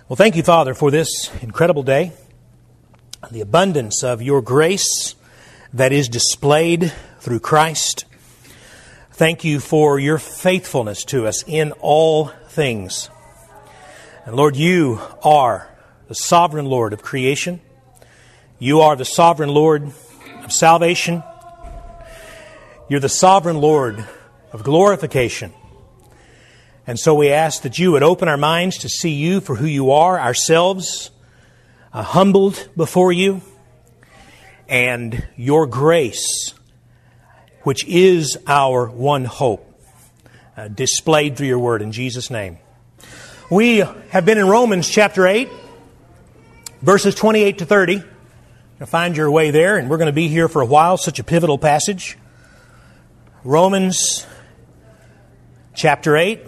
Well, thank you, Father, for this incredible day, the abundance of your grace that is displayed through Christ. Thank you for your faithfulness to us in all things. And Lord, you are the sovereign Lord of creation. You are the sovereign Lord of salvation. You're the sovereign Lord of glorification. And so we ask that you would open our minds to see you for who you are, ourselves humbled before you, and your grace, which is our one hope, displayed through your word in Jesus' name. We have been in Romans chapter 8, verses 28 to 30. You'll find your way there, and we're going to be here for a while, such a pivotal passage. Romans chapter 8.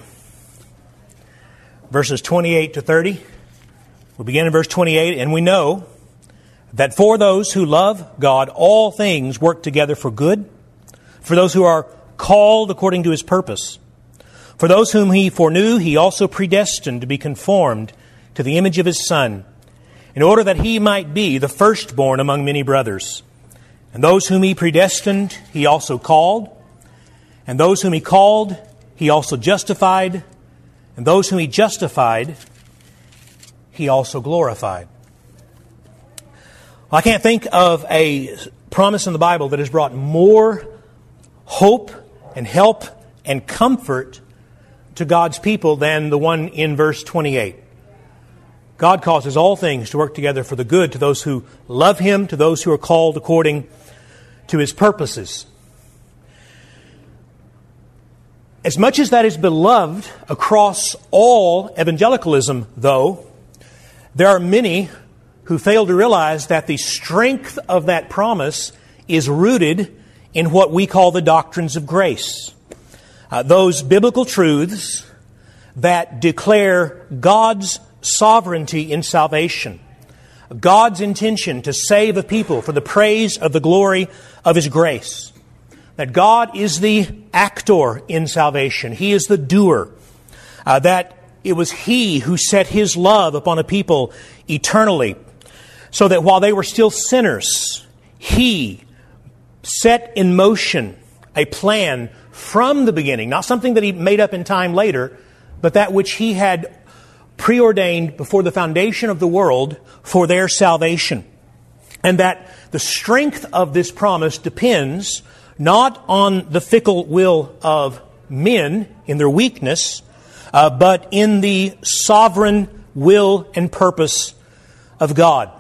Verses 28 to 30. We'll begin in verse 28. And we know that for those who love God, all things work together for good, for those who are called according to His purpose. For those whom He foreknew, He also predestined to be conformed to the image of His Son, in order that He might be the firstborn among many brothers. And those whom He predestined, He also called. And those whom He called, He also justified. And those whom He justified, He also glorified. Well, I can't think of a promise in the Bible that has brought more hope and help and comfort to God's people than the one in verse 28. God causes all things to work together for the good to those who love Him, to those who are called according to His purposes. As much as that is beloved across all evangelicalism, though, there are many who fail to realize that the strength of that promise is rooted in what we call the doctrines of grace. Those biblical truths that declare God's sovereignty in salvation, God's intention to save a people for the praise of the glory of His grace. That God is the actor in salvation. He is the doer. That it was He who set His love upon a people eternally. So that while they were still sinners, He set in motion a plan from the beginning. Not something that He made up in time later, but that which He had preordained before the foundation of the world for their salvation. And that the strength of this promise depends not on the fickle will of men in their weakness, but in the sovereign will and purpose of God.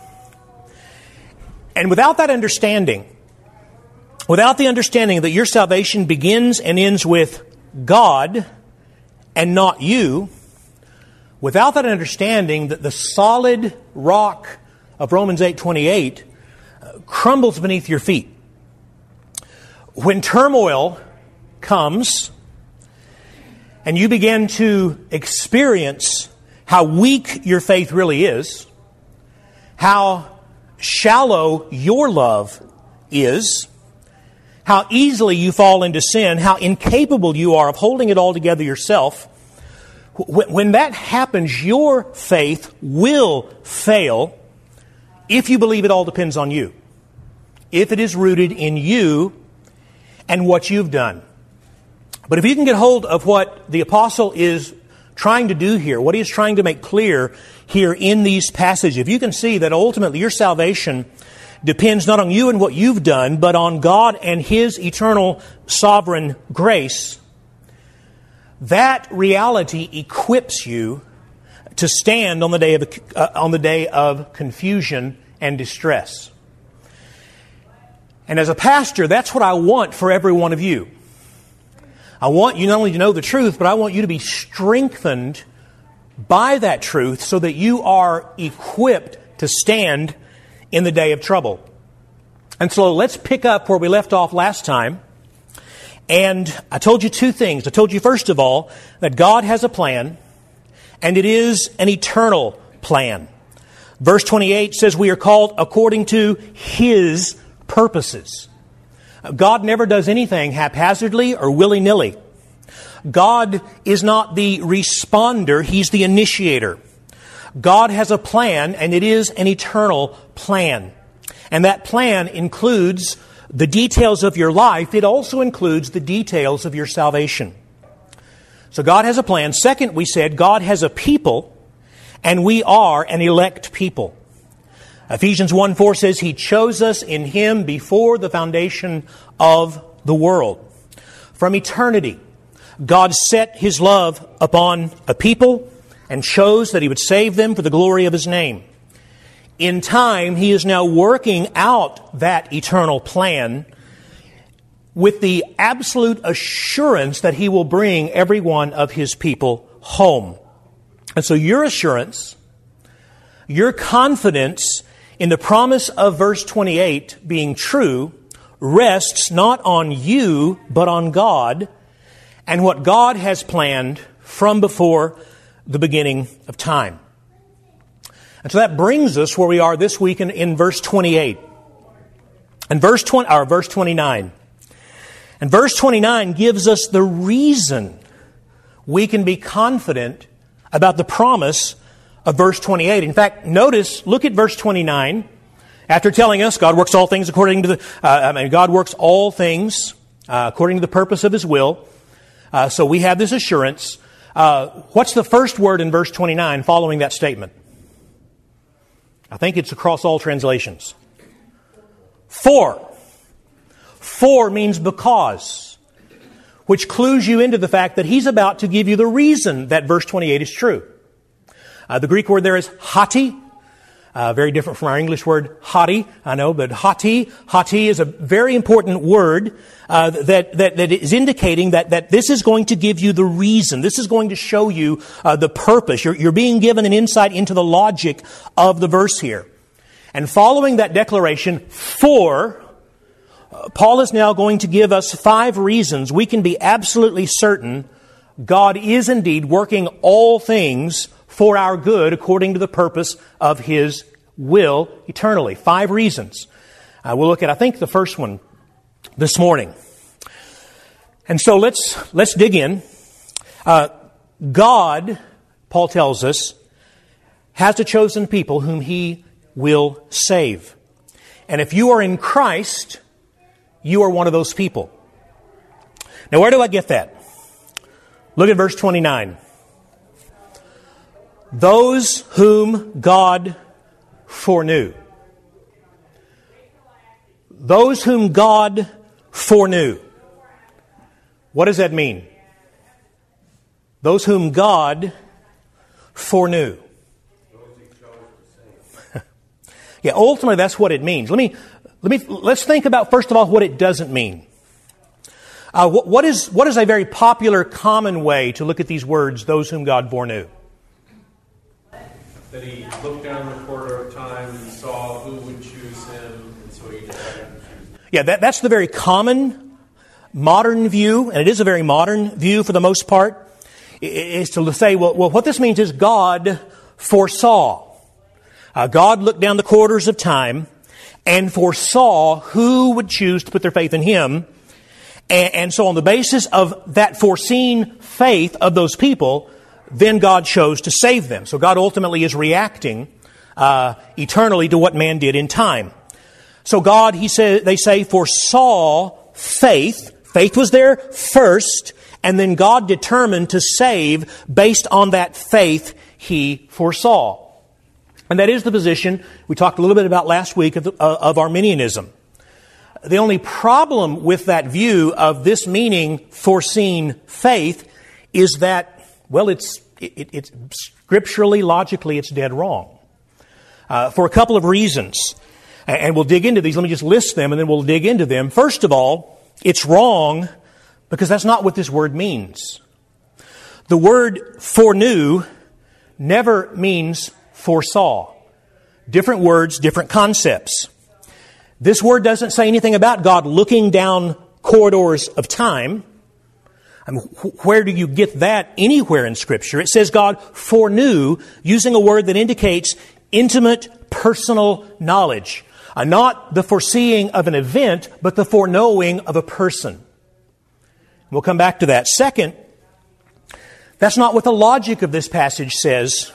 And without that understanding, without the understanding that your salvation begins and ends with God and not you, without that understanding that the solid rock of Romans 8:28 crumbles beneath your feet. When turmoil comes and you begin to experience how weak your faith really is, how shallow your love is, how easily you fall into sin, how incapable you are of holding it all together yourself, when that happens, your faith will fail if you believe it all depends on you. If it is rooted in you and what you've done. But if you can get hold of what the apostle is trying to do here, what he is trying to make clear here in these passages, if you can see that ultimately your salvation depends not on you and what you've done, but on God and His eternal sovereign grace, that reality equips you to stand on the day of confusion and distress. And as a pastor, that's what I want for every one of you. I want you not only to know the truth, but I want you to be strengthened by that truth so that you are equipped to stand in the day of trouble. And so let's pick up where we left off last time. And I told you two things. I told you, first of all, that God has a plan, and it is an eternal plan. Verse 28 says we are called according to His purposes. God never does anything haphazardly or willy-nilly. God is not the responder, He's the initiator. God has a plan, and it is an eternal plan. And that plan includes the details of your life. It also includes the details of your salvation. So God has a plan. Second, we said God has a people, and we are an elect people. Ephesians 1:4 says He chose us in Him before the foundation of the world. From eternity, God set His love upon a people and chose that He would save them for the glory of His name. In time, He is now working out that eternal plan with the absolute assurance that He will bring every one of His people home. And so your assurance, your confidence in the promise of verse 28 being true rests not on you, but on God and what God has planned from before the beginning of time. And so that brings us where we are this week in verse 28. And verse 29. And verse 29 gives us the reason we can be confident about the promise of verse 28. In fact, look at verse 29. After telling us God works all things according to God works all things according to the purpose of His will. So we have this assurance. What's the first word in verse 29 following that statement? I think it's across all translations. For. For means because, which clues you into the fact that He's about to give you the reason that verse 28 is true. The Greek word there is hati. Very different from our English word hati, I know, but hati is a very important word that is indicating that this is going to give you the reason. This is going to show you the purpose. You're being given an insight into the logic of the verse here. And following that declaration, for, Paul is now going to give us 5 reasons we can be absolutely certain God is indeed working all things for our good according to the purpose of His will eternally. 5 reasons. We'll look at, I think, the first one this morning. And so let's dig in. God, Paul tells us, has a chosen people whom He will save. And if you are in Christ, you are one of those people. Now, where do I get that? Look at verse 29. Those whom God foreknew. Those whom God foreknew. What does that mean? Those whom God foreknew. Yeah, ultimately that's what it means. Let's think about first of all what it doesn't mean. What is a very popular, common way to look at these words, those whom God foreknew? That He looked down the corridor of time and saw who would choose Him, and so He decided to choose them. Yeah, that's the very common, modern view, and it is a very modern view for the most part, is to say, well, what this means is God foresaw. God looked down the corridors of time and foresaw who would choose to put their faith in Him. And so on the basis of that foreseen faith of those people, then God chose to save them. So God ultimately is reacting eternally to what man did in time. So God, they say, foresaw faith. Faith was there first, and then God determined to save based on that faith He foresaw. And that is the position we talked a little bit about last week of Arminianism. The only problem with that view of this meaning foreseen faith is that, well, it's scripturally, logically, it's dead wrong. For a couple of reasons. And we'll dig into these. Let me just list them and then we'll dig into them. First of all, it's wrong because that's not what this word means. The word foreknew never means foresaw. Different words, different concepts. This word doesn't say anything about God looking down corridors of time. I mean, where do you get that anywhere in Scripture? It says God foreknew, using a word that indicates intimate, personal knowledge. Not the foreseeing of an event, but the foreknowing of a person. We'll come back to that. Second, that's not what the logic of this passage says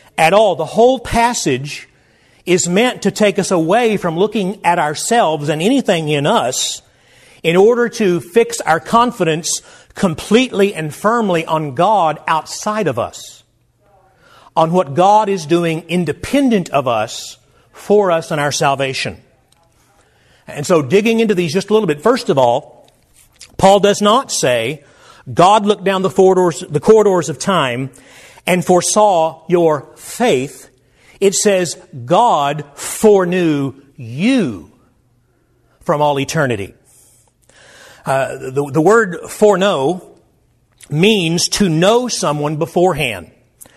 at all. The whole passage is meant to take us away from looking at ourselves and anything in us in order to fix our confidence completely and firmly on God outside of us, on what God is doing independent of us, for us and our salvation. And so digging into these just a little bit, first of all, Paul does not say, God looked down the corridors of time and foresaw your faith. It says, God foreknew you from all eternity. The word foreknow means to know someone beforehand.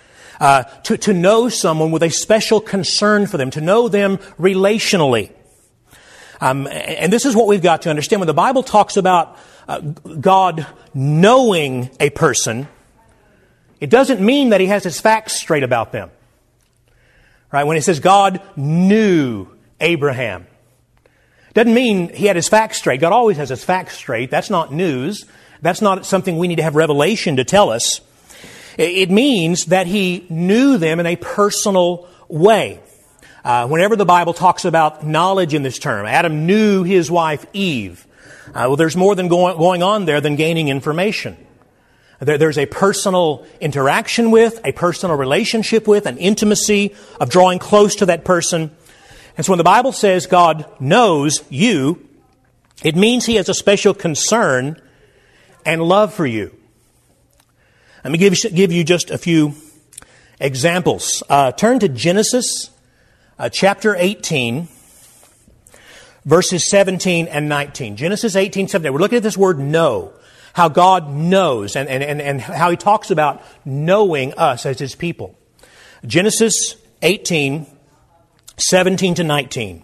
To know someone with a special concern for them, to know them relationally. And this is what we've got to understand. When the Bible talks about God knowing a person, it doesn't mean that He has His facts straight about them. Right? When it says God knew Abraham, it doesn't mean He had His facts straight. God always has His facts straight. That's not news. That's not something we need to have revelation to tell us. It means that He knew them in a personal way. Whenever the Bible talks about knowledge in this term, Adam knew his wife Eve. Well, there's more than going on there than gaining information. There's a personal interaction with, a personal relationship with, an intimacy of drawing close to that person. And so when the Bible says God knows you, it means He has a special concern and love for you. Let me give you just a few examples. Turn to Genesis chapter 18, verses 17 and 19. Genesis 18, 17. We're looking at this word know. How God knows and how He talks about knowing us as His people. Genesis 18, 17 to 19.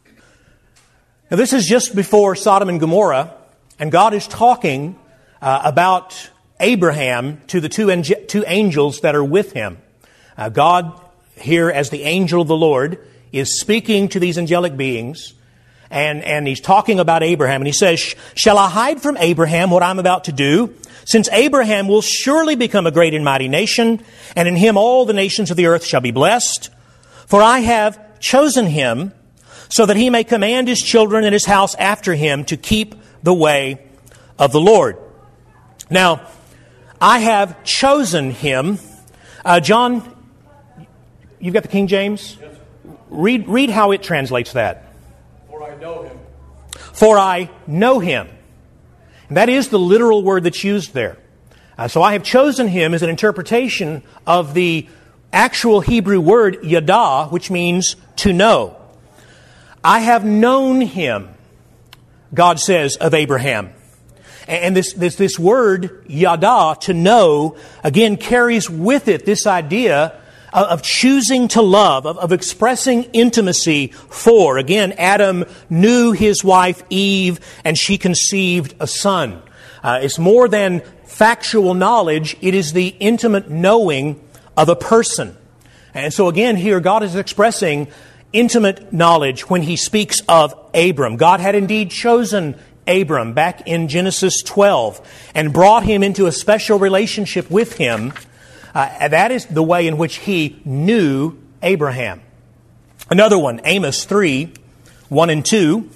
Now this is just before Sodom and Gomorrah, and God is talking about Abraham to the two angels that are with him. God here as the angel of the Lord is speaking to these angelic beings. And He's talking about Abraham. And He says, shall I hide from Abraham what I'm about to do? Since Abraham will surely become a great and mighty nation, and in him all the nations of the earth shall be blessed. For I have chosen him so that he may command his children and his house after him to keep the way of the Lord. Now, I have chosen him. John, you've got the King James? Yes. Read how it translates that. I know him. For I know him. And that is the literal word that's used there. So I have chosen him as an interpretation of the actual Hebrew word yada, which means to know. I have known him, God says of Abraham. And this word yada, to know, again carries with it this idea of choosing to love, of expressing intimacy for. Again, Adam knew his wife Eve, and she conceived a son. It's more than factual knowledge. It is the intimate knowing of a person. And so again, here God is expressing intimate knowledge when He speaks of Abram. God had indeed chosen Abram back in Genesis 12 and brought him into a special relationship with him. That is the way in which He knew Abraham. Another one, Amos 3, 1 and 2.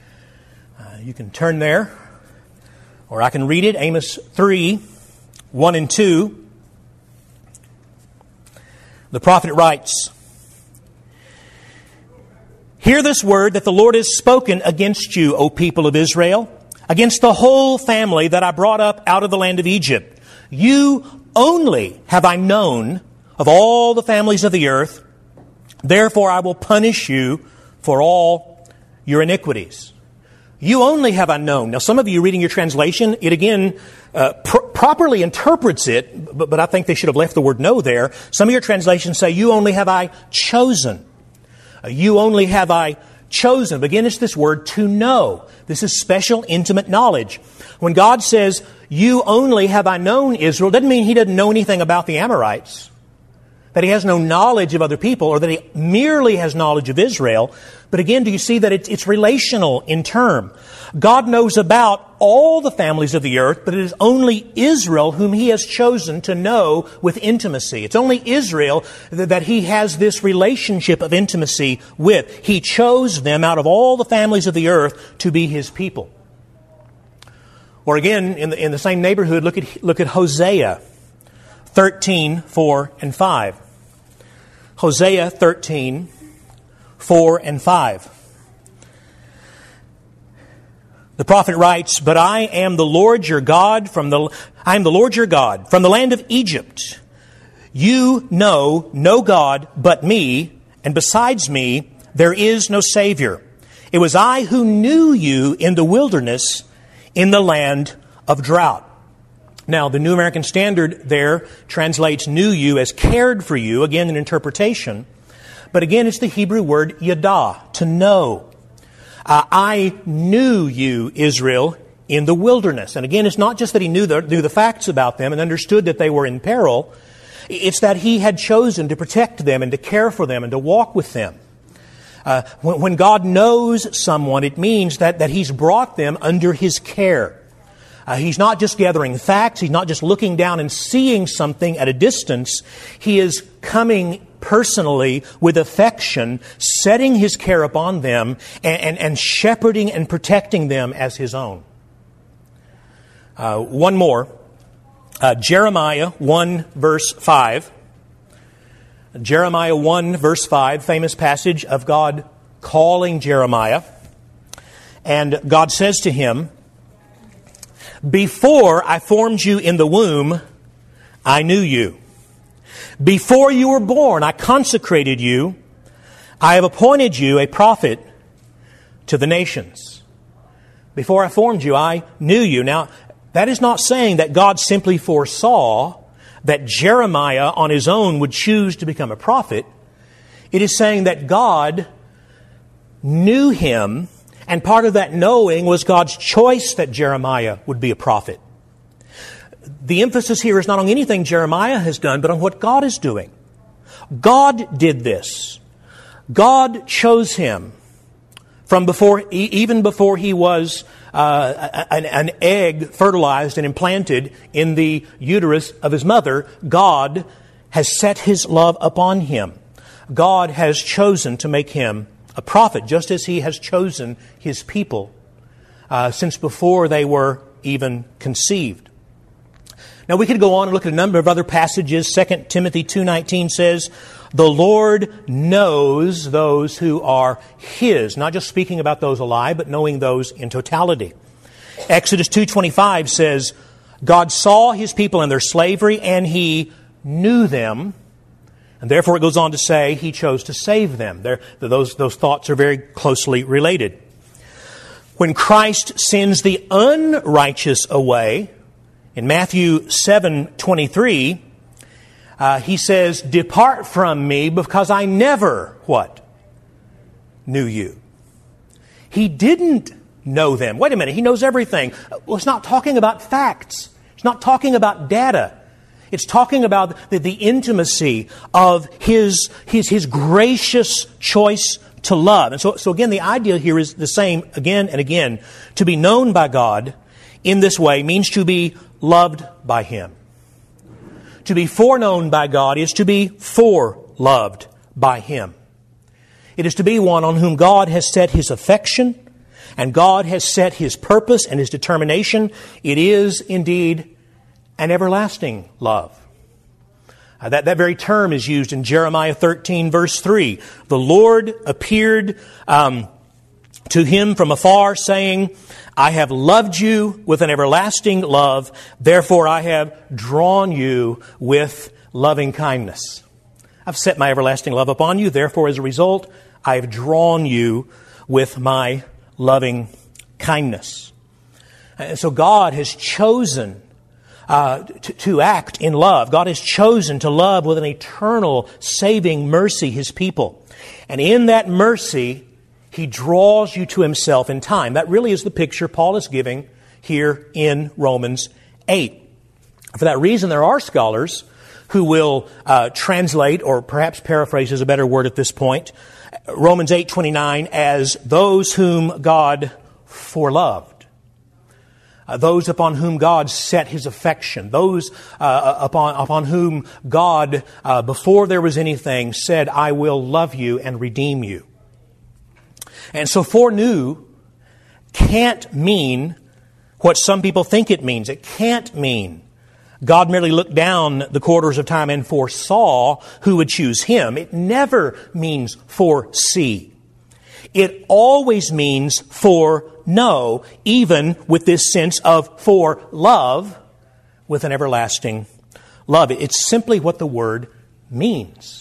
You can turn there, or I can read it. Amos 3, 1 and 2. The prophet writes, hear this word that the Lord has spoken against you, O people of Israel, against the whole family that I brought up out of the land of Egypt. You only have I known of all the families of the earth. Therefore I will punish you for all your iniquities. You only have I known. Now some of you reading your translation, it again properly interprets it, but I think they should have left the word know there. Some of your translations say, you only have I chosen. You only have I chosen. Again, it's this word to know. This is special, intimate knowledge. When God says, you only have I known Israel, doesn't mean He doesn't know anything about the Amorites. that he has no knowledge of other people, or that he merely has knowledge of Israel. But again, do you see that it's relational in term? God knows about all the families of the earth, but it is only Israel whom he has chosen to know with intimacy. It's only Israel that he has this relationship of intimacy with. He chose them out of all the families of the earth to be his people. Or again, in the same neighborhood, look at Hosea 13, 4 and 5. Hosea 13, 4 and 5. The prophet writes, "But I am the Lord your God from the land of Egypt. You know no God but me, and besides me there is no Savior. It was I who knew you in the wilderness, in the land of drought." Now, the New American Standard there translates "knew you" as "cared for you," again, an interpretation. But again, it's the Hebrew word yadah, to know. I knew you, Israel, in the wilderness. And again, it's not just that he knew the facts about them and understood that they were in peril. It's that he had chosen to protect them and to care for them and to walk with them. When God knows someone, it means that he's brought them under his care. He's not just gathering facts. He's not just looking down and seeing something at a distance. He is coming personally with affection, setting his care upon them, and shepherding and protecting them as his own. One more. Jeremiah 1, verse 5. Jeremiah 1, verse 5, famous passage of God calling Jeremiah. And God says to him, "Before I formed you in the womb, I knew you. Before you were born, I consecrated you. I have appointed you a prophet to the nations." Before I formed you, I knew you. Now, that is not saying that God simply foresaw that Jeremiah on his own would choose to become a prophet. It is saying that God knew him, and part of that knowing was God's choice that Jeremiah would be a prophet. The emphasis here is not on anything Jeremiah has done, but on what God is doing. God did this. God chose him from even before he was an egg fertilized and implanted in the uterus of his mother. God has set his love upon him. God has chosen to make him a prophet, just as he has chosen his people since before they were even conceived. Now, we could go on and look at a number of other passages. 2 Timothy 2:19 says, "The Lord knows those who are his," not just speaking about those alive, but knowing those in totality. Exodus 2:25 says, "God saw his people in their slavery, and he knew them." And therefore, it goes on to say, he chose to save them. Those thoughts are very closely related. When Christ sends the unrighteous away, in Matthew 7:23, he says, "Depart from me, because I never," what? "Knew you." He didn't know them. Wait a minute, he knows everything. Well, it's not talking about facts. It's not talking about data. It's talking about the intimacy of his gracious choice to love. And so again, the idea here is the same again and again. To be known by God in this way means to be loved by him. To be foreknown by God is to be foreloved by him. It is to be one on whom God has set his affection, and God has set his purpose and his determination. It is indeed an everlasting love. That very term is used in Jeremiah 13, verse 3. "The Lord appeared to him from afar, saying, I have loved you with an everlasting love, therefore I have drawn you with loving kindness." I've set my everlasting love upon you, therefore as a result, I have drawn you with my loving kindness. And so God has chosen to act in love. God has chosen to love with an eternal, saving mercy his people. And in that mercy, he draws you to himself in time. That really is the picture Paul is giving here in Romans 8. For that reason, there are scholars who will translate, or perhaps paraphrase is a better word at this point, Romans 8:29 as those whom God foreloved. Those upon whom God set His affection. Those upon whom God, before there was anything, said, I will love you and redeem you. And so foreknew can't mean what some people think it means. It can't mean God merely looked down the quarters of time and foresaw who would choose Him. It never means foresee. It always means foreknow, even with this sense of for love with an everlasting love. It's simply what the word means.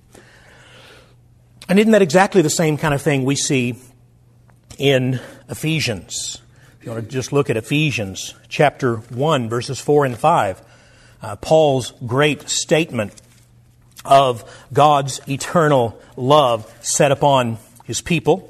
And isn't that exactly the same kind of thing we see in Ephesians? If you want to just look at Ephesians chapter 1, verses 4 and 5, Paul's great statement of God's eternal love set upon His people.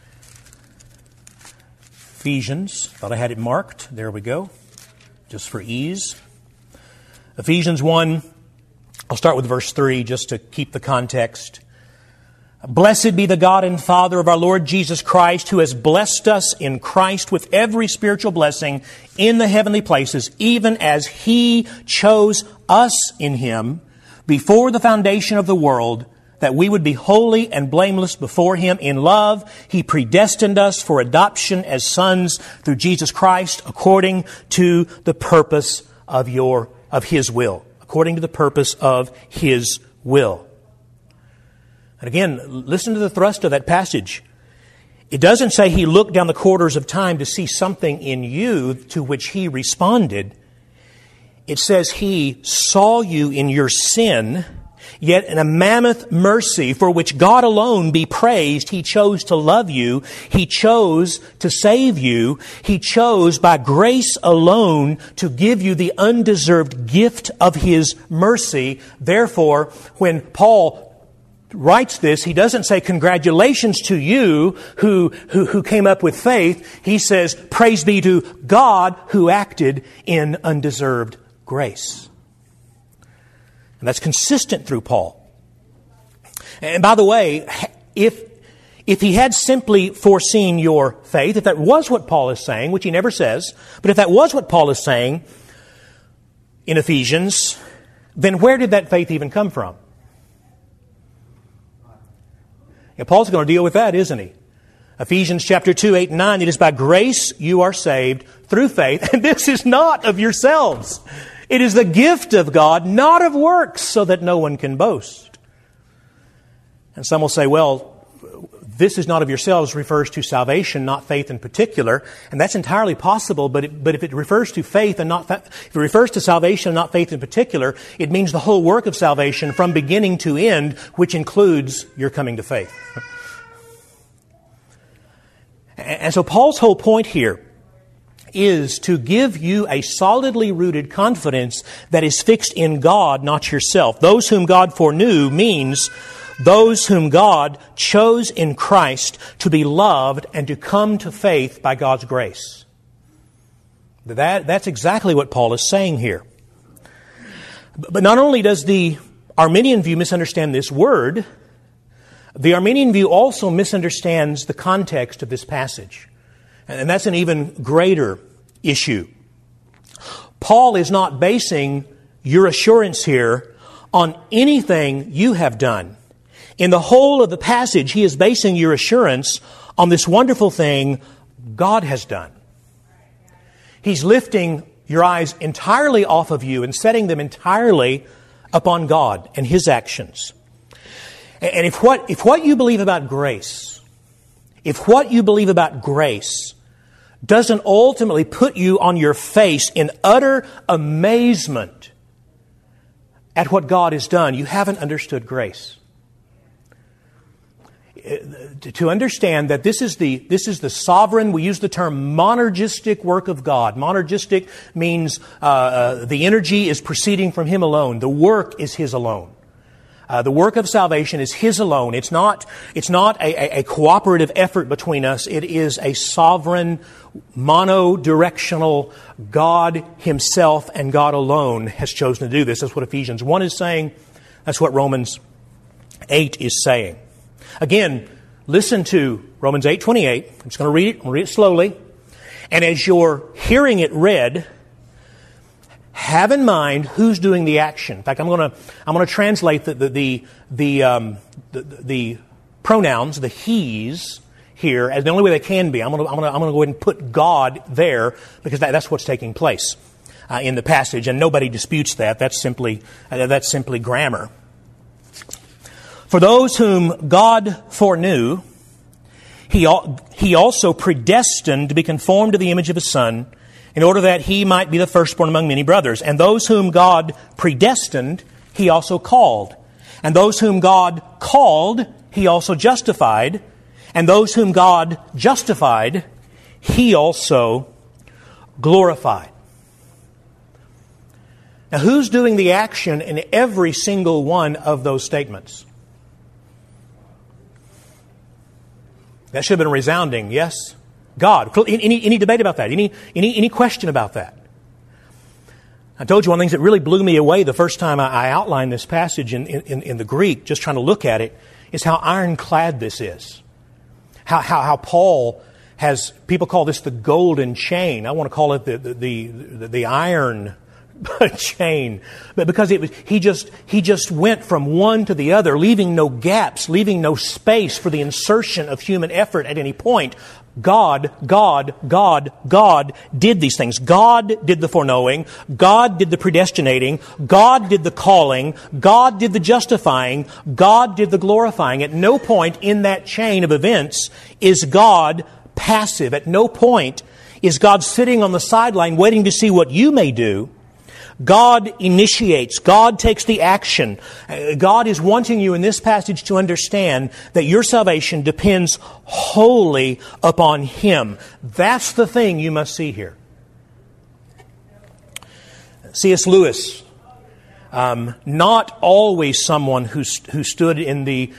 Ephesians, thought I had it marked. There we go, just for ease. Ephesians 1, I'll start with verse 3 just to keep the context. Blessed be the God and Father of our Lord Jesus Christ, who has blessed us in Christ with every spiritual blessing in the heavenly places, even as He chose us in Him before the foundation of the world, that we would be holy and blameless before Him. In love, He predestined us for adoption as sons through Jesus Christ, according to the purpose of His will. According to the purpose of His will. And again, listen to the thrust of that passage. It doesn't say He looked down the quarters of time to see something in you to which He responded. It says He saw you in your sin, yet in a mammoth mercy for which God alone be praised, He chose to love you. He chose to save you. He chose by grace alone to give you the undeserved gift of His mercy. Therefore, when Paul writes this, he doesn't say congratulations to you who came up with faith. He says praise be to God who acted in undeserved grace. And that's consistent through Paul. And by the way, if he had simply foreseen your faith, if that was what Paul is saying, which he never says, but if that was what Paul is saying in Ephesians, then where did that faith even come from? And Paul's going to deal with that, isn't he? Ephesians chapter 2, 8 and 9, it is by grace you are saved through faith, and this is not of yourselves. It is the gift of God, not of works, so that no one can boast. And some will say, well, this is not of yourselves refers to salvation, not faith in particular, and that's entirely possible. But if it refers to faith and if it refers to salvation and not faith in particular, it means the whole work of salvation from beginning to end, which includes your coming to faith. And so Paul's whole point here is to give you a solidly rooted confidence that is fixed in God, not yourself. Those whom God foreknew means those whom God chose in Christ to be loved and to come to faith by God's grace. That's exactly what Paul is saying here. But not only does the Arminian view misunderstand this word, the Arminian view also misunderstands the context of this passage. And that's an even greater issue. Paul is not basing your assurance here on anything you have done. In the whole of the passage, he is basing your assurance on this wonderful thing God has done. He's lifting your eyes entirely off of you and setting them entirely upon God and His actions. And if what you believe about grace, doesn't ultimately put you on your face in utter amazement at what God has done, you haven't understood grace. To understand that this is the sovereign, we use the term monergistic work of God. Monergistic means the energy is proceeding from Him alone. The work is His alone. The work of salvation is His alone. It's not a cooperative effort between us. It is a sovereign, monodirectional God Himself and God alone has chosen to do this. That's what Ephesians 1 is saying. That's what Romans 8 is saying. Again, listen to Romans 8:28. I'm just going to read it. I'm going to read it slowly. And as you're hearing it read, have in mind who's doing the action. In fact, I'm going to translate the pronouns, the he's here, as the only way they can be. I'm going to go ahead and put God there because that's what's taking place in the passage, and nobody disputes that. That's simply grammar. For those whom God foreknew, He also predestined to be conformed to the image of His Son, in order that He might be the firstborn among many brothers. And those whom God predestined, He also called. And those whom God called, He also justified. And those whom God justified, He also glorified. Now, who's doing the action in every single one of those statements? That should have been resounding, yes? God. Any debate about that? Any question about that? I told you one of the things that really blew me away the first time I outlined this passage in the Greek, just trying to look at it, is how ironclad this is. How Paul has, people call this the golden chain. I want to call it the iron chain, but because he just went from one to the other, leaving no gaps, leaving no space for the insertion of human effort at any point. God did these things. God did the foreknowing. God did the predestinating. God did the calling. God did the justifying. God did the glorifying. At no point in that chain of events is God passive. At no point is God sitting on the sideline waiting to see what you may do. God initiates. God takes the action. God is wanting you in this passage to understand that your salvation depends wholly upon Him. That's the thing you must see here. C.S. Lewis, not always someone who stood in the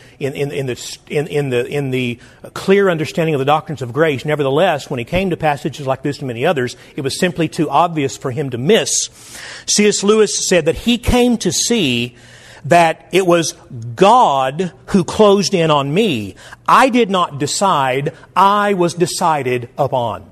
clear understanding of the doctrines of grace. Nevertheless, when he came to passages like this and many others, it was simply too obvious for him to miss. C.S. Lewis said that he came to see that it was God who closed in on me. I did not decide, I was decided upon.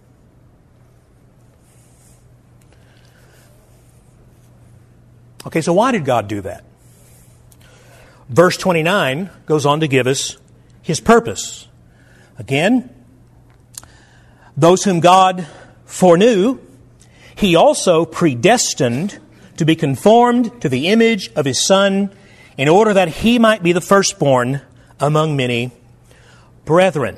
Okay, so why did God do that? Verse 29 goes on to give us His purpose. Again, those whom God foreknew, He also predestined to be conformed to the image of His Son, in order that He might be the firstborn among many brethren.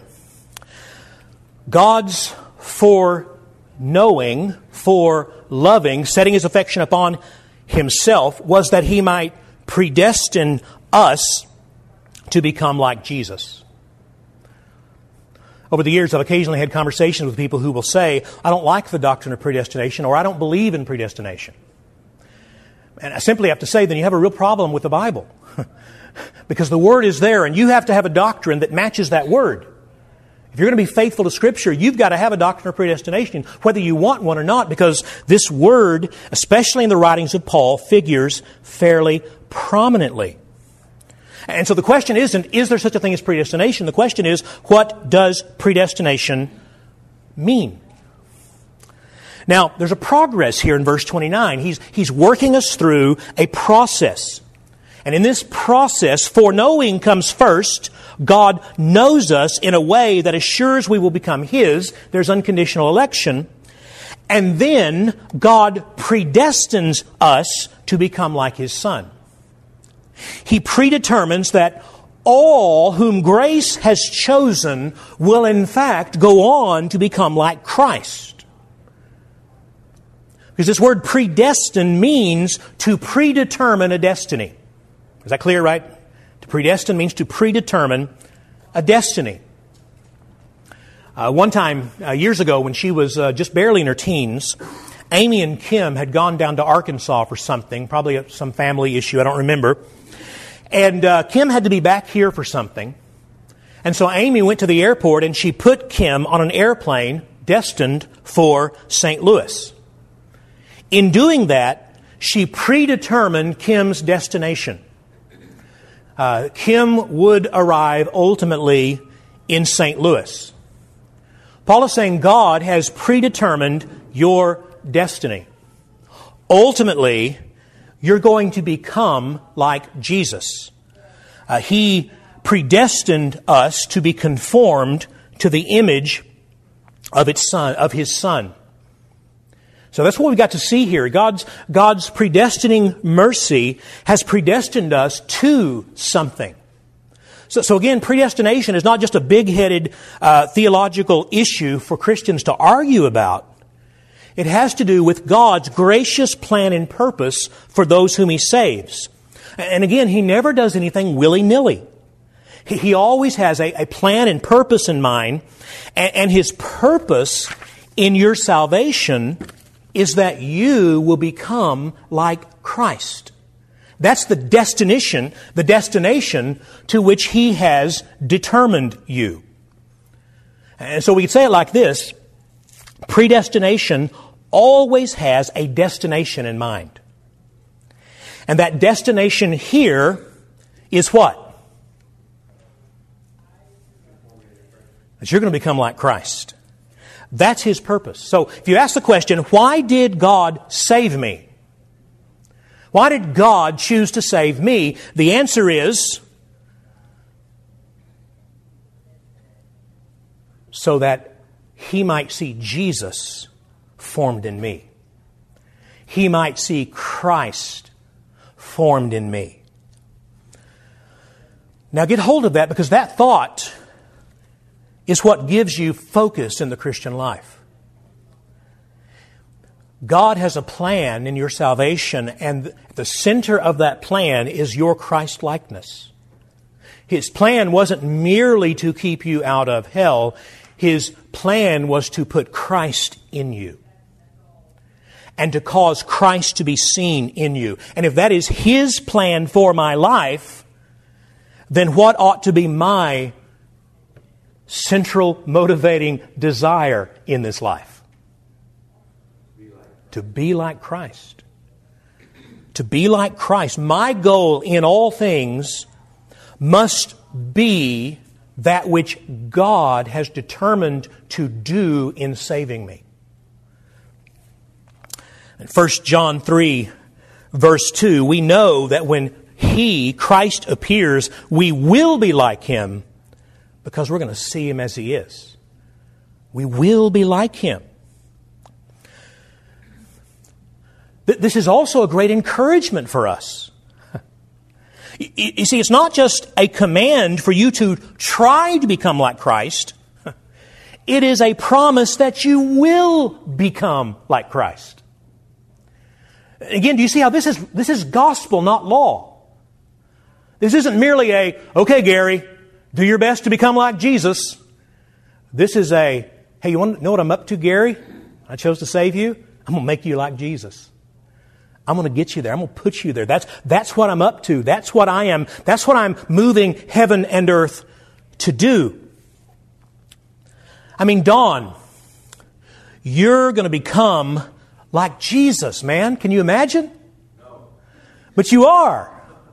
God's foreknowing, foreloving, setting His affection upon Himself, was that He might predestine us to become like Jesus. Over the years, I've occasionally had conversations with people who will say, I don't like the doctrine of predestination, or I don't believe in predestination. And I simply have to say, then you have a real problem with the Bible. Because the Word is there, and you have to have a doctrine that matches that Word. If you're going to be faithful to Scripture, you've got to have a doctrine of predestination, whether you want one or not, because this word, especially in the writings of Paul, figures fairly prominently. And so the question isn't, is there such a thing as predestination? The question is, what does predestination mean? Now, there's a progress here in verse 29. He's working us through a process. And in this process, foreknowing comes first. God knows us in a way that assures we will become His. There's unconditional election. And then God predestines us to become like His Son. He predetermines that all whom grace has chosen will in fact go on to become like Christ. Because this word predestine means to predetermine a destiny. Is that clear, right? To predestine means to predetermine a destiny. One time, years ago, when she was just barely in her teens, Amy and Kim had gone down to Arkansas for something, probably some family issue, I don't remember. And Kim had to be back here for something. And so Amy went to the airport and she put Kim on an airplane destined for St. Louis. In doing that, she predetermined Kim's destination. Kim would arrive ultimately in St. Louis. Paul is saying God has predetermined your destiny. Ultimately, you're going to become like Jesus. He predestined us to be conformed to the image of His Son. So that's what we've got to see here. God's predestining mercy has predestined us to something. So again, predestination is not just a big-headed theological issue for Christians to argue about. It has to do with God's gracious plan and purpose for those whom He saves. And again, He never does anything willy-nilly. He always has a plan and purpose in mind, and His purpose in your salvation is that you will become like Christ. That's the destination to which He has determined you. And so we could say it like this: predestination always has a destination in mind. And that destination here is what? That you're going to become like Christ. That's His purpose. So if you ask the question, why did God save me? Why did God choose to save me? The answer is so that He might see Jesus formed in me. He might see Christ formed in me. Now get hold of that, because that thought is what gives you focus in the Christian life. God has a plan in your salvation, and the center of that plan is your Christ-likeness. His plan wasn't merely to keep you out of hell. His plan was to put Christ in you and to cause Christ to be seen in you. And if that is His plan for my life, then what ought to be my central motivating desire in this life? To be like Christ. To be like Christ. My goal in all things must be that which God has determined to do in saving me. In 1 John 3, verse 2, we know that when He, Christ, appears, we will be like Him, because we're going to see Him as He is. We will be like Him. This is also a great encouragement for us. You see, it's not just a command for you to try to become like Christ. It is a promise that you will become like Christ. Again, do you see how this is gospel, not law? This isn't merely okay, Gary, do your best to become like Jesus. This is hey, you want to know what I'm up to, Gary? I chose to save you. I'm going to make you like Jesus. I'm going to get you there. I'm going to put you there. That's what I'm up to. That's what I am. That's what I'm moving heaven and earth to do. I mean, Don, you're going to become like Jesus, man. Can you imagine? No. But you are.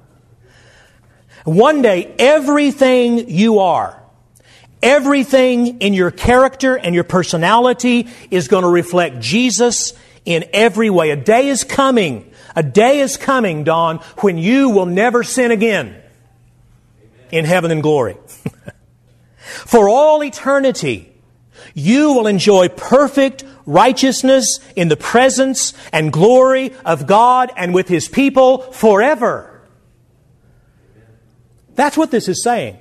One day, everything you are, everything in your character and your personality is going to reflect Jesus in every way. A day is coming, Don, when you will never sin again. Amen. In heaven and glory. For all eternity, you will enjoy perfect righteousness in the presence and glory of God and with His people forever. That's what this is saying.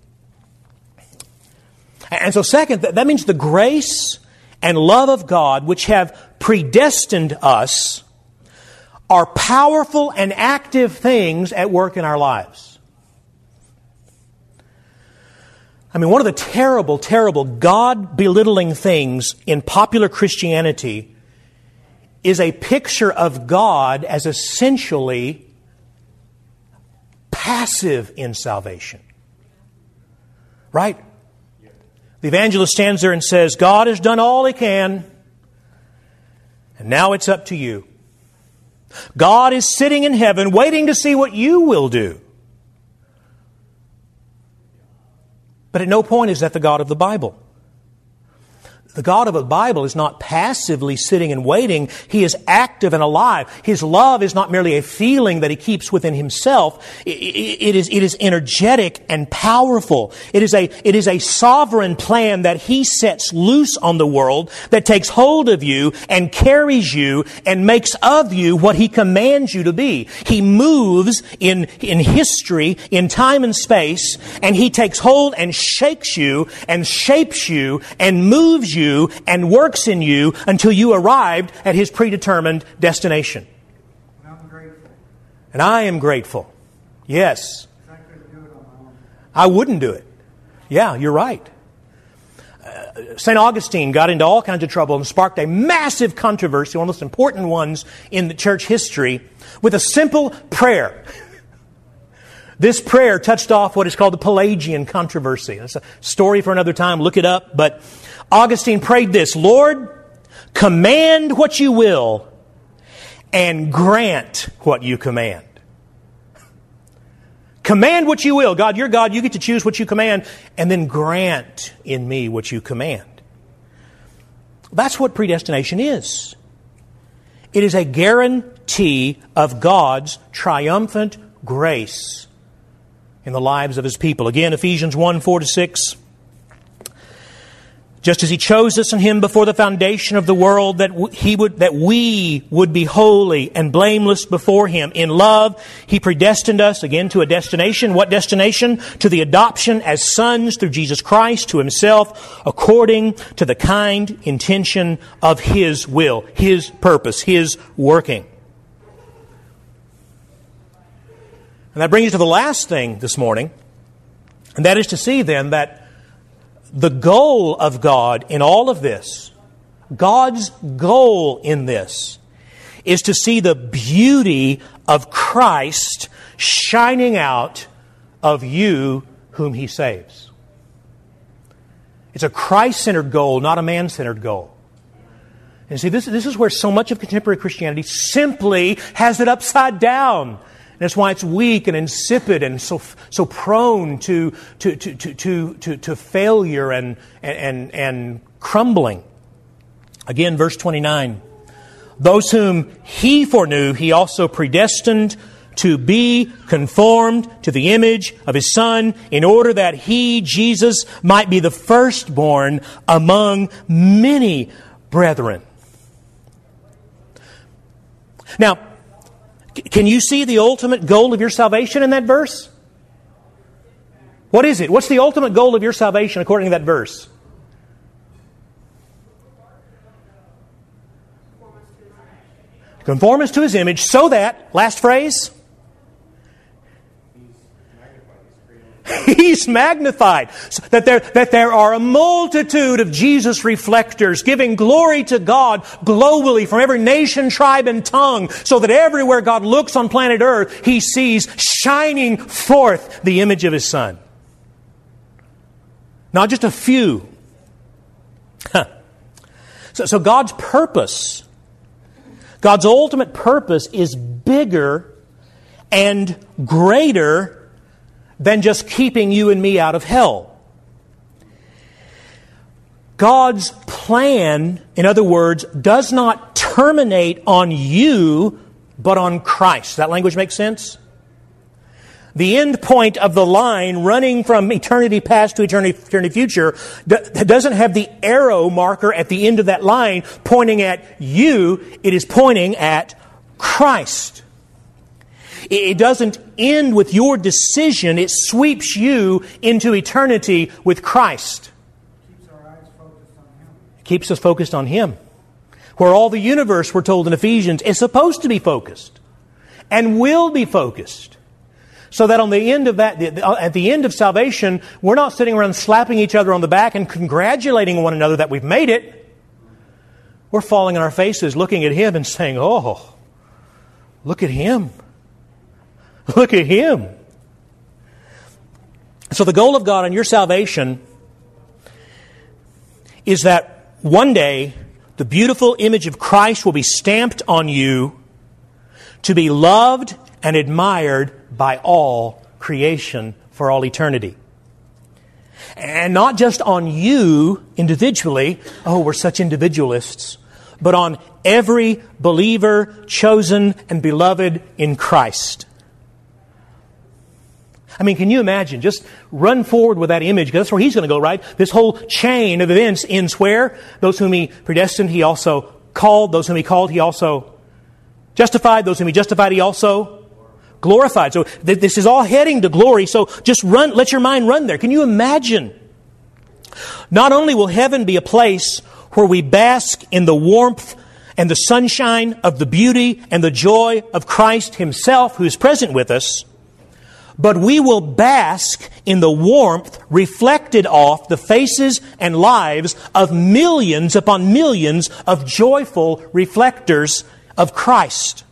And so second, that means the grace and love of God, which have predestined us, are powerful and active things at work in our lives. I mean, one of the terrible, terrible God-belittling things in popular Christianity is a picture of God as essentially passive in salvation. Right? The evangelist stands there and says, God has done all He can, and now it's up to you. God is sitting in heaven waiting to see what you will do. But at no point is that the God of the Bible. The God of the Bible is not passively sitting and waiting. He is active and alive. His love is not merely a feeling that He keeps within Himself. It is energetic and powerful. It is a sovereign plan that He sets loose on the world that takes hold of you and carries you and makes of you what He commands you to be. He moves in history, in time and space, and He takes hold and shakes you and shapes you and moves you and works in you until you arrived at His predetermined destination. I'm grateful. And I am grateful. Yes. I couldn't do it on my own. I wouldn't do it. Yeah, you're right. St. Augustine got into all kinds of trouble and sparked a massive controversy, one of the most important ones in the church history, with a simple prayer. This prayer touched off what is called the Pelagian controversy. That's a story for another time. Look it up. But Augustine prayed this: Lord, command what you will and grant what you command. Command what you will. God, you're God. You get to choose what you command, and then grant in me what you command. That's what predestination is. It is a guarantee of God's triumphant grace in the lives of His people. Again, Ephesians 1:4-6. Just as He chose us in Him before the foundation of the world, that we would be holy and blameless before Him. In love, He predestined us, again, to a destination. What destination? To the adoption as sons through Jesus Christ to Himself, according to the kind intention of His will, His purpose, His working. And that brings us to the last thing this morning, and that is to see then that the goal of God in all of this, God's goal in this, is to see the beauty of Christ shining out of you whom He saves. It's a Christ-centered goal, not a man-centered goal. And see, this is where so much of contemporary Christianity simply has it upside down. And that's why it's weak and insipid and so prone to failure and crumbling. Again, verse 29. Those whom He foreknew, He also predestined to be conformed to the image of His Son, in order that He, Jesus, might be the firstborn among many brethren. Now, can you see the ultimate goal of your salvation in that verse? What is it? What's the ultimate goal of your salvation according to that verse? Conform us to His image so that, last phrase, He's magnified. So that there are a multitude of Jesus reflectors giving glory to God globally from every nation, tribe, and tongue, so that everywhere God looks on planet Earth, He sees shining forth the image of His Son. Not just a few. So God's purpose, God's ultimate purpose is bigger and greater than just keeping you and me out of hell. God's plan, in other words, does not terminate on you, but on Christ. That language makes sense? The end point of the line running from eternity past to eternity future doesn't have the arrow marker at the end of that line pointing at you. It is pointing at Christ. It doesn't end with your decision. It sweeps you into eternity with Christ. Keeps our eyes focused on Him. It keeps us focused on Him. Where all the universe, we're told in Ephesians, is supposed to be focused and will be focused. So that on the end of that, at the end of salvation, we're not sitting around slapping each other on the back and congratulating one another that we've made it. We're falling on our faces, looking at Him and saying, "Oh, look at Him. Look at Him." So the goal of God on your salvation is that one day the beautiful image of Christ will be stamped on you to be loved and admired by all creation for all eternity. And not just on you individually, oh, we're such individualists, but on every believer chosen and beloved in Christ. I mean, can you imagine? Just run forward with that image, because that's where He's going to go, right? This whole chain of events ends where? Those whom He predestined, He also called. Those whom He called, He also justified. Those whom He justified, He also glorified. So this is all heading to glory. So just run, let your mind run there. Can you imagine? Not only will heaven be a place where we bask in the warmth and the sunshine of the beauty and the joy of Christ Himself, who is present with us, but we will bask in the warmth reflected off the faces and lives of millions upon millions of joyful reflectors of Christ.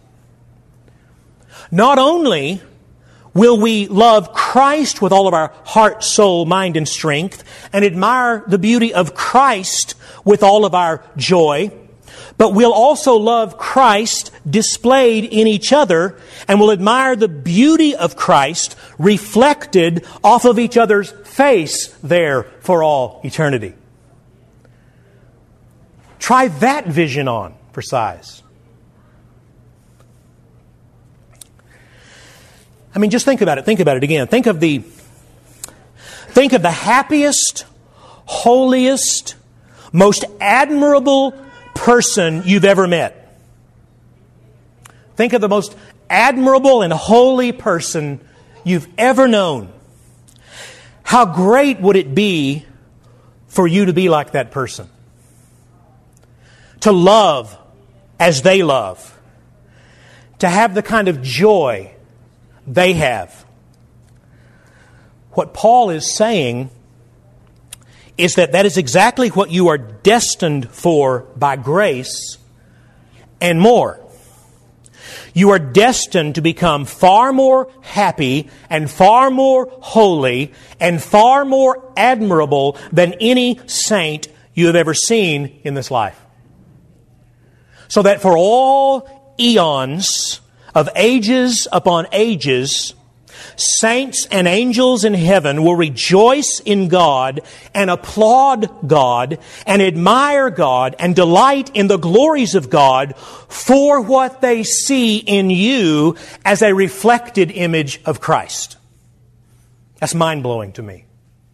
Not only will we love Christ with all of our heart, soul, mind, and strength, and admire the beauty of Christ with all of our joy, but we'll also love Christ displayed in each other, and we'll admire the beauty of Christ reflected off of each other's face there for all eternity. Try that vision on for size. I mean, just think about it. Think about it again. Think of the happiest, holiest, most admirable person you've ever met. Think of the most admirable and holy person you've ever known. How great would it be for you to be like that person? To love as they love. To have the kind of joy they have. What Paul is saying is that is exactly what you are destined for by grace and more. You are destined to become far more happy and far more holy and far more admirable than any saint you have ever seen in this life. So that for all eons of ages upon ages, saints and angels in heaven will rejoice in God and applaud God and admire God and delight in the glories of God for what they see in you as a reflected image of Christ. That's mind-blowing to me.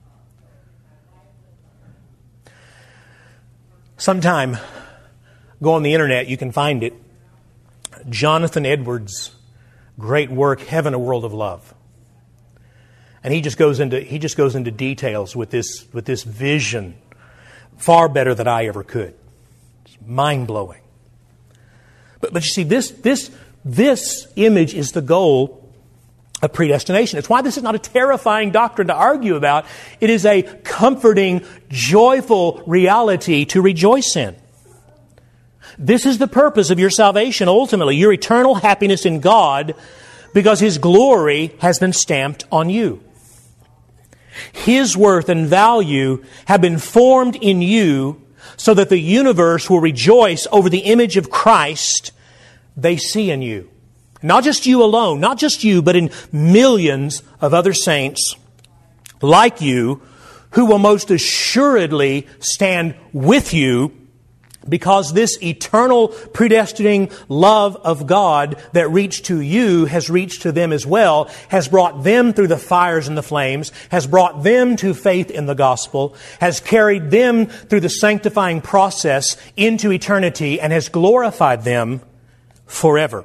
Sometime, go on the internet, you can find it. Jonathan Edwards' great work, Heaven, a World of Love. And he just goes into details with this vision far better than I ever could. It's mind-blowing. But you see, this image is the goal of predestination. It's why this is not a terrifying doctrine to argue about. It is a comforting, joyful reality to rejoice in. This is the purpose of your salvation, ultimately, your eternal happiness in God, because His glory has been stamped on you. His worth and value have been formed in you so that the universe will rejoice over the image of Christ they see in you. Not just you alone, not just you, but in millions of other saints like you who will most assuredly stand with you, because this eternal predestining love of God that reached to you has reached to them as well, has brought them through the fires and the flames, has brought them to faith in the gospel, has carried them through the sanctifying process into eternity, and has glorified them forever.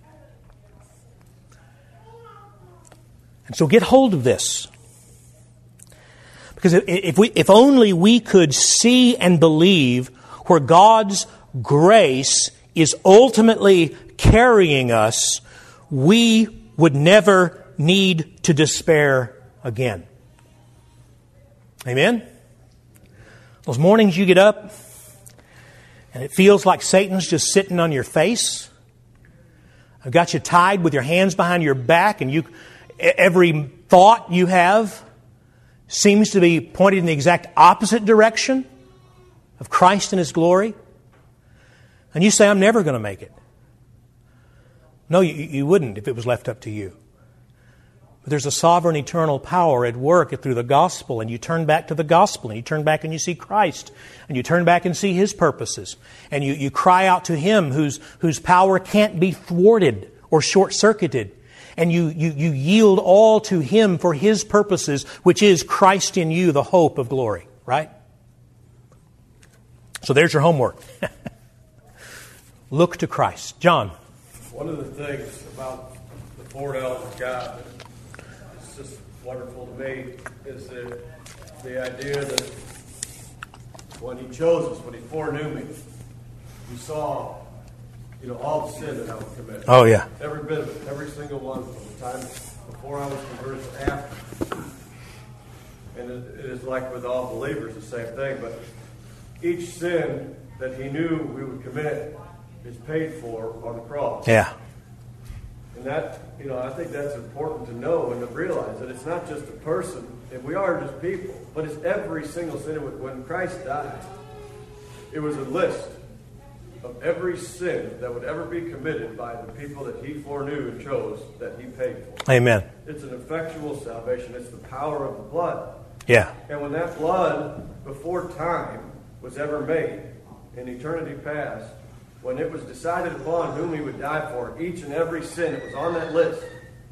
And so get hold of this. Because if only we could see and believe where God's grace is ultimately carrying us, we would never need to despair again. Amen? Those mornings you get up and it feels like Satan's just sitting on your face. I've got you tied with your hands behind your back, and every thought you have seems to be pointed in the exact opposite direction of Christ and His glory, and you say, I'm never going to make it. No, you wouldn't if it was left up to you. But there's a sovereign eternal power at work through the gospel, and you turn back to the gospel, and you turn back and you see Christ, and you turn back and see His purposes, and you cry out to Him whose power can't be thwarted or short-circuited, and you yield all to Him for His purposes, which is Christ in you, the hope of glory, right? So there's your homework. Look to Christ. John. One of the things about the foreknowledge of God that's just wonderful to me is the idea that when He chose us, when He foreknew me, He saw, all the sin that I would commit. Oh, yeah. Every bit of it, every single one from the time before I was converted to after. And it is like with all believers, the same thing, but each sin that He knew we would commit is paid for on the cross. Yeah. And that, I think that's important to know and to realize that it's not just a person, and we are just people, but it's every single sin. When Christ died, it was a list of every sin that would ever be committed by the people that He foreknew and chose that He paid for. Amen. It's an effectual salvation. It's the power of the blood. Yeah. And when that blood, before time was ever made, in eternity past, when it was decided upon whom He would die for, each and every sin that was on that list,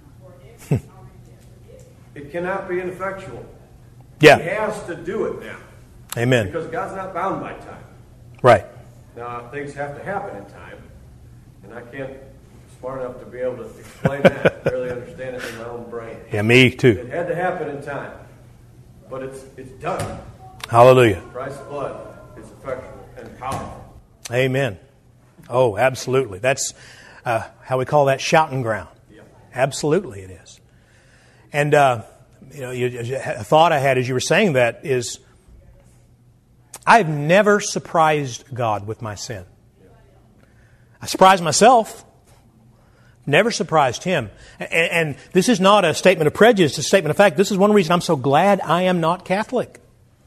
it cannot be ineffectual. Yeah. He has to do it now. Amen. Because God's not bound by time. Right. Now, things have to happen in time, and I can't smart enough to be able to explain that, really understand it in my own brain. Yeah, me too. It had to happen in time, but it's done. Hallelujah. Christ's blood is effectual and powerful. Amen. Oh, absolutely. That's how we call that shouting ground. Yeah. Absolutely it is. And, a thought I had as you were saying that is, I've never surprised God with my sin. I surprised myself. Never surprised Him. And this is not a statement of prejudice, it's a statement of fact. This is one reason I'm so glad I am not Catholic.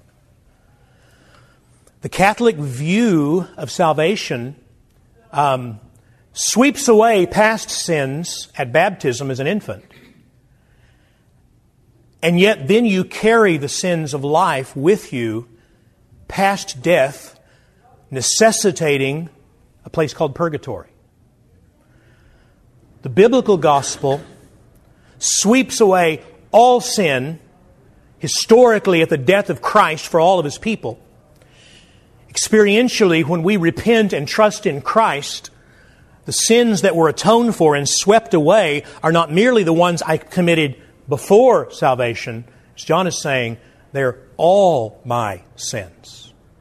The Catholic view of salvation sweeps away past sins at baptism as an infant. And yet then you carry the sins of life with you past death, necessitating a place called purgatory. The biblical gospel sweeps away all sin historically at the death of Christ for all of His people. Experientially, when we repent and trust in Christ, the sins that were atoned for and swept away are not merely the ones I committed before salvation. As John is saying, they're all my sins.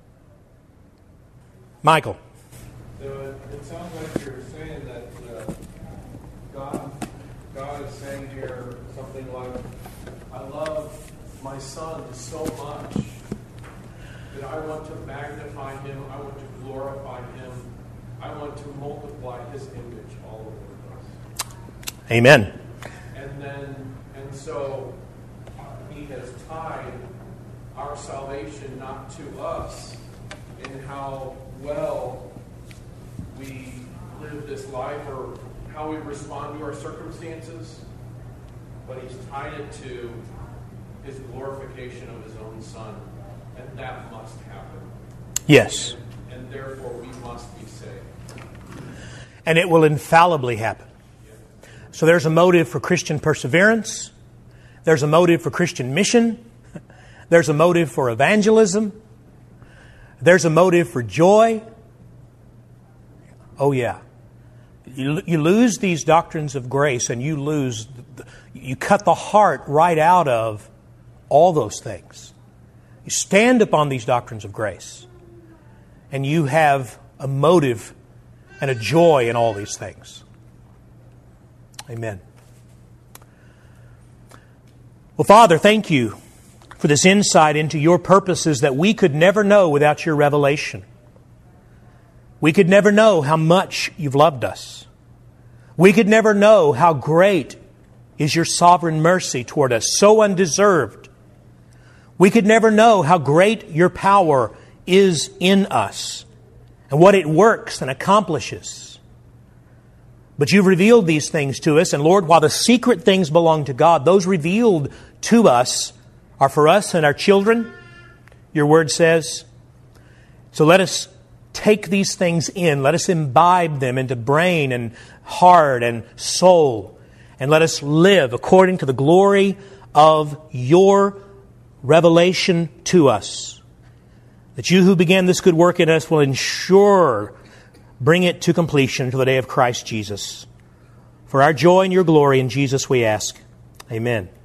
Michael. So it sounds like you're saying that God is saying here something like, I love my Son so much that I want to magnify Him, I want to glorify Him, I want to multiply His image all over us. Amen. And so He has tied our salvation not to us in how well we live this life or how we respond to our circumstances, but He's tied it to His glorification of His own Son, and that must happen. Yes. And therefore we must be saved. And it will infallibly happen. So there's a motive for Christian perseverance. There's a motive for Christian mission. There's a motive for evangelism. There's a motive for joy. Oh yeah. You lose these doctrines of grace and you cut the heart right out of all those things. You stand upon these doctrines of grace and you have a motive and a joy in all these things. Amen. Well, Father, thank You for this insight into Your purposes that we could never know without Your revelation. We could never know how much You've loved us. We could never know how great is Your sovereign mercy toward us, so undeserved. We could never know how great your power is in us and what it works and accomplishes. But you've revealed these things to us, and Lord, while the secret things belong to God, those revealed to us are for us and our children, your Word says. So let us take these things in. Let us imbibe them into brain and heart and soul. And let us live according to the glory of your revelation to us. That you who began this good work in us will ensure bring it to completion until the day of Christ Jesus. For our joy and your glory in Jesus we ask. Amen.